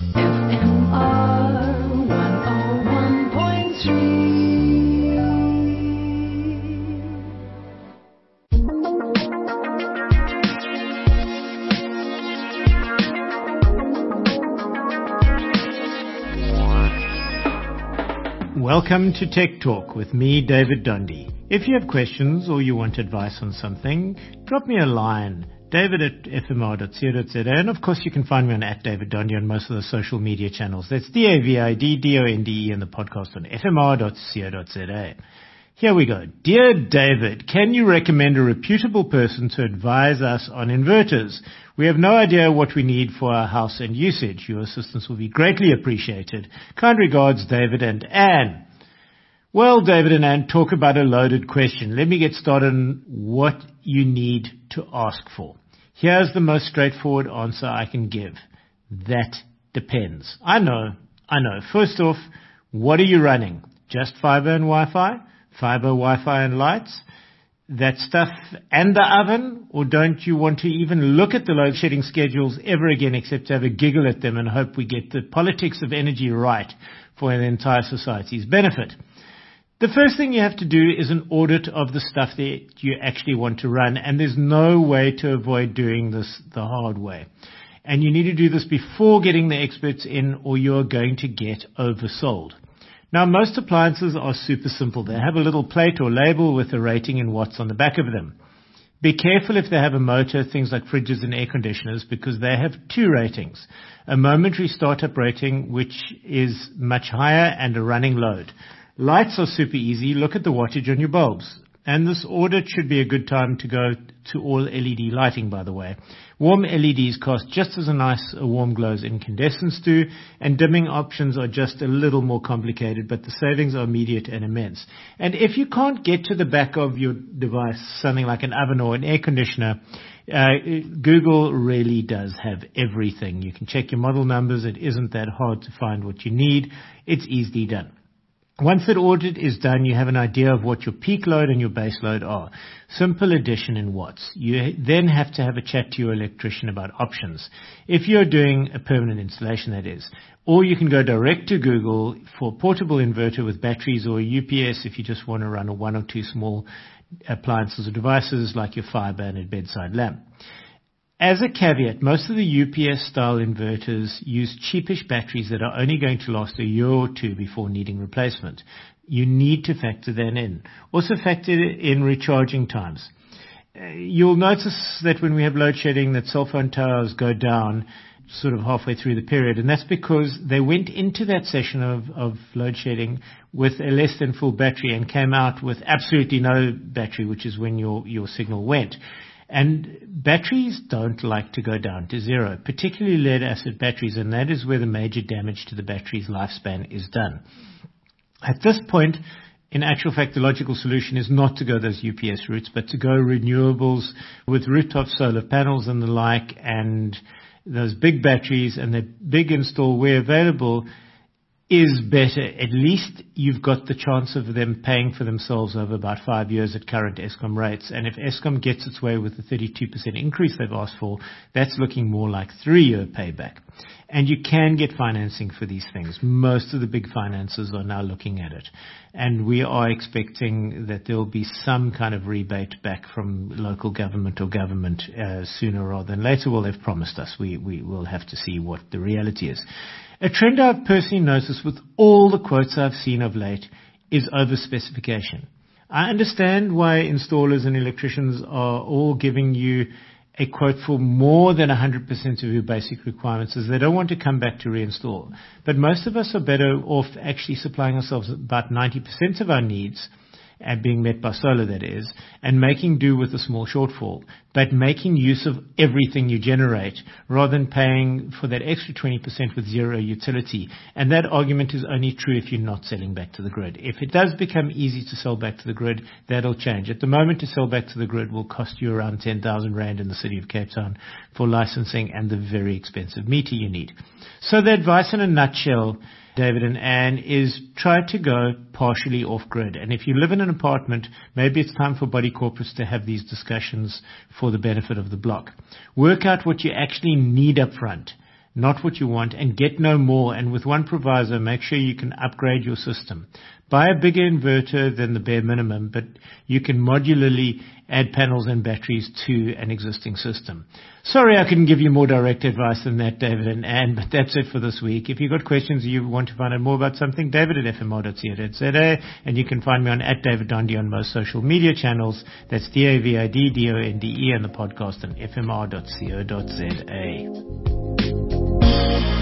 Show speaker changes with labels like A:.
A: FMR 101.3.
B: Welcome to Tech Talk with me, David Dundee. If you have questions or you want advice on something, drop me a line, david@fmr.co.za, and of course you can find me on @DavidDundee on most of the social media channels. That's DAVIDDONDE and the podcast on fmr.co.za. Here we go. Dear David, can you recommend a reputable person to advise us on inverters? We have no idea what we need for our house and usage. Your assistance will be greatly appreciated. Kind regards, David and Anne. Well, David and Anne, talk about a loaded question. Let me get started on what you need to ask for. Here's the most straightforward answer I can give. That depends. I know. First off, what are you running? Just fiber and Wi-Fi? Fiber, Wi-Fi and lights? That stuff and the oven? Or don't you want to even look at the load shedding schedules ever again except to have a giggle at them and hope we get the politics of energy right for the entire society's benefit? The first thing you have to do is an audit of the stuff that you actually want to run, and there's no way to avoid doing this the hard way. And you need to do this before getting the experts in, or you're going to get oversold. Now, most appliances are super simple. They have a little plate or label with a rating in watts on the back of them. Be careful if they have a motor, things like fridges and air conditioners, because they have two ratings. A momentary startup rating, which is much higher, and a running load. Lights are super easy. Look at the wattage on your bulbs. And this audit should be a good time to go to all LED lighting, by the way. Warm LEDs cost just as a warm glow as incandescents do, and dimming options are just a little more complicated, but the savings are immediate and immense. And if you can't get to the back of your device, something like an oven or an air conditioner, Google really does have everything. You can check your model numbers. It isn't that hard to find what you need. It's easily done. Once that audit is done, you have an idea of what your peak load and your base load are. Simple addition in watts. You then have to have a chat to your electrician about options. If you're doing a permanent installation, that is. Or you can go direct to Google for a portable inverter with batteries, or a UPS if you just want to run one or two small appliances or devices like your fiber and a bedside lamp. As a caveat, most of the UPS-style inverters use cheapish batteries that are only going to last a year or two before needing replacement. You need to factor that in. Also factor in recharging times. You'll notice that when we have load shedding, that cell phone towers go down sort of halfway through the period, and that's because they went into that session of load shedding with a less than full battery and came out with absolutely no battery, which is when your signal went. And batteries don't like to go down to zero, particularly lead-acid batteries, and that is where the major damage to the battery's lifespan is done. At this point, in actual fact, the logical solution is not to go those UPS routes, but to go renewables with rooftop solar panels and the like, and those big batteries and the big install where available is better. At least you've got the chance of them paying for themselves over about 5 years at current Eskom rates. And if Eskom gets its way with the 32% increase they've asked for, that's looking more like 3-year payback. And you can get financing for these things. Most of the big finances are now looking at it. And we are expecting that there will be some kind of rebate back from local government or government sooner rather than later. Well, they've promised us. We will have to see what the reality is. A trend I've personally noticed with all the quotes I've seen of late is overspecification. I understand why installers and electricians are all giving you a quote for more than 100% of your basic requirements, as they don't want to come back to reinstall. But most of us are better off actually supplying ourselves about 90% of our needs, and being met by solar, that is, and making do with a small shortfall, but making use of everything you generate rather than paying for that extra 20% with zero utility. And that argument is only true if you're not selling back to the grid. If it does become easy to sell back to the grid, that'll change. At the moment, to sell back to the grid will cost you around 10,000 Rand in the city of Cape Town for licensing and the very expensive meter you need. So the advice in a nutshell, David and Anne, is try to go partially off-grid. And if you live in an apartment, maybe it's time for body corporates to have these discussions for the benefit of the block. Work out what you actually need up front. not what you want, and get no more. And with one proviso, make sure you can upgrade your system. Buy a bigger inverter than the bare minimum, but you can modularly add panels and batteries to an existing system. Sorry I couldn't give you more direct advice than that, David and Anne, but that's it for this week. If you've got questions or you want to find out more about something, david@fmr.co.za, and you can find me on @DavidDonde on most social media channels. That's DavidDonde and the podcast on fmr.co.za.